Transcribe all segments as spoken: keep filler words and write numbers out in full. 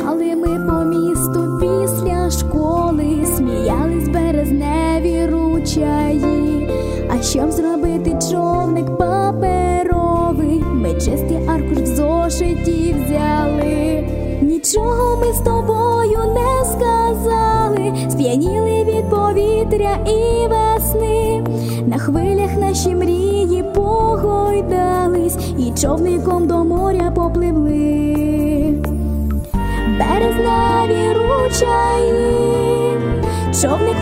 Гуляли ми по місту після школи, сміялись березневі ручаї. А щоб зробити човник паперовий, ми чистий аркуш в зошиті взяли. Нічого ми з тобою не сказали, сп'яніли від повітря і весни. На хвилях наші мрії погойдались і човником до моря попливли. Березневі ручаї, човник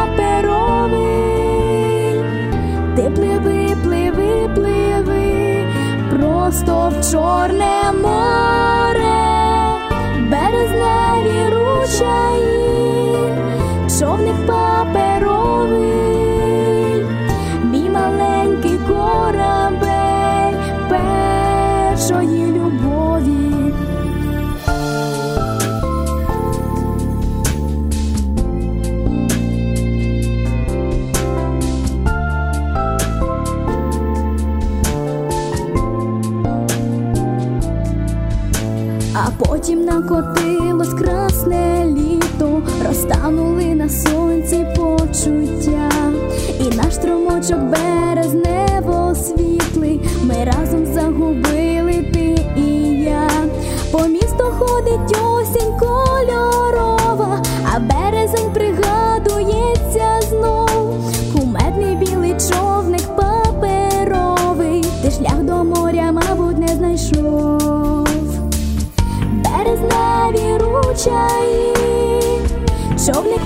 паперовий, ти пливи, пливи, пливи просто в Чорне море. Березневі ручаї, човник паперовий, мій маленький корабель першої любові. А потім накотилось красне літо, розтанули на сонці почуття. І наш струмочок березнево світлий ми разом загубили, ти і я. По місту ходить осінь кольорова, а березень пригадується знов. Кумедний білий човник паперовий, ти шлях до моря, мабуть, не знайшов. Березневі ручаї, човник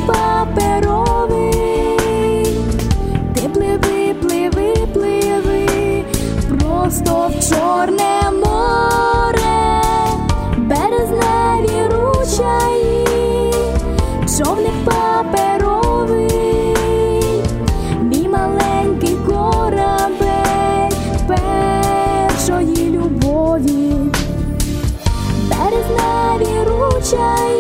паперовий, ти пливи, пливи, пливи просто в Чорне море. Березневі ручаї, човник паперовий, мій маленький корабель першої любові. Березневі ручаї,